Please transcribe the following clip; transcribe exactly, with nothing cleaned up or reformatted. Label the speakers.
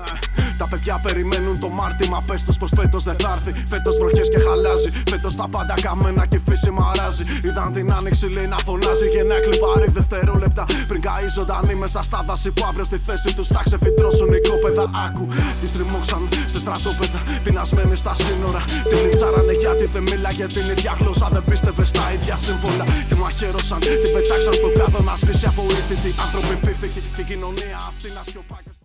Speaker 1: Τα παιδιά περιμένουν το Μάρτι, μα πες τους πως φέτος δεν θα έρθει. Φέτος βροχές και χαλάζει, φέτος τα πάντα καμένα και η φύση μαράζει. Είδαν την άνοιξη λέει να φωνάζει και να κλιπάρει δευτερόλεπτα πριν καεί ζωντανή μέσα στα δάση που αύριο στη θέση τους θα ξεφυτρώσουν οι κόπεδα. Άκου, τις τριμώξαν σε στρατόπεδα, πεινασμένοι στα σύνορα. Την λιτσάρανε γιατί δεν μίλαγε την ίδια γλώσσα, δεν πίστευε στα ίδια σύμβολα. Τη μαχαίρωσαν, την πετάξαν στον κάδο να σβήσει. Αβοήθητοι άνθρωποι πίθηκοι, την κοινωνία αυτή να σιωπά.